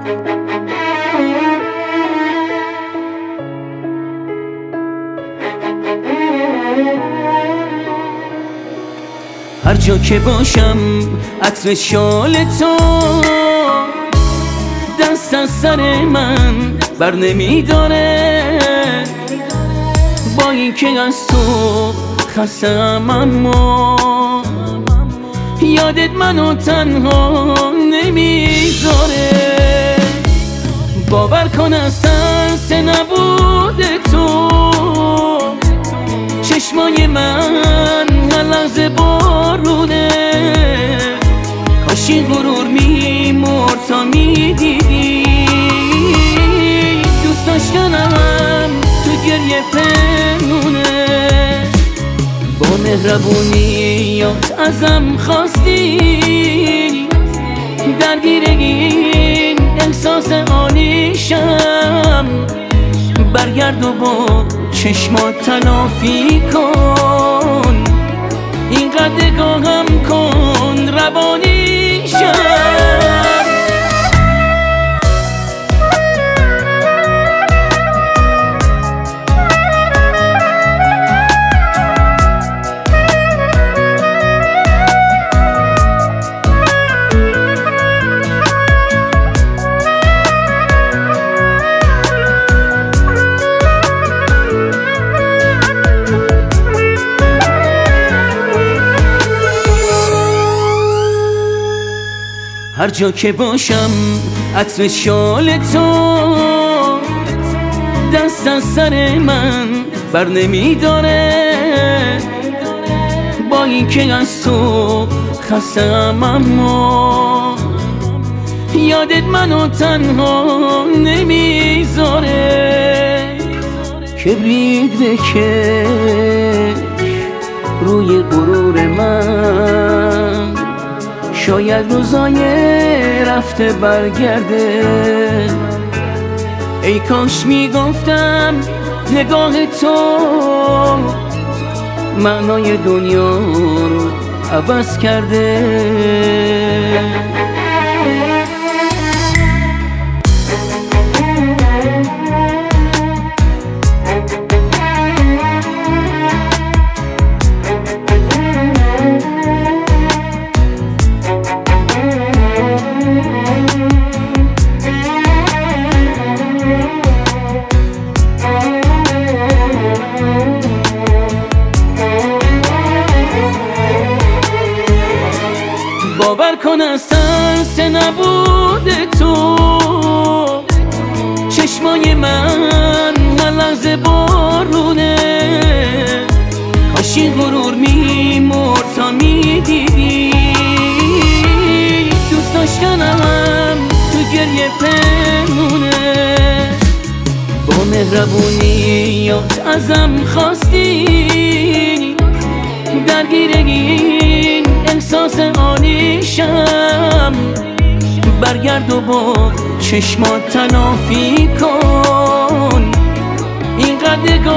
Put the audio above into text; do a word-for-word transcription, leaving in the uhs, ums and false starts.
هر جا که باشم عطر شال تو دست از سر من بر نمیداره. با این که از تو خستم اما یادت منو تنها نمیذاره. باور کن از ترس نبود تو چشمای من هر لحظه بارونه. کاش این غرور میمرد تا میدیدی دوست داشتنم تو گریه پنونه. با مهربونیات ازم خواستی درگیر این احساس عالیشم. برگرد و با چشمات تلافی کن اینقدر نگاهم کن روانیشم. هر جا که باشم عطر شال تو دست از سر من بر نمیداره. با این که از تو خستم اما یادت منو تنها نمیذاره. کبریت بکش روی غرور من شاید روزای رفته برگرده. ای کاش میگفتم نگاه تو معنای دنیا رو عوض کرده. باور کن از ترس نبود تو چشمای من هر لحظه بارونه. کاش این غرور میمرد تا میدیدی دوست داشتنم تو گریه پنونه. با مهربونیات ازم خواستی درگیر این احساس عالیشم. برگرد و با چشمات تلافی کن اینقدر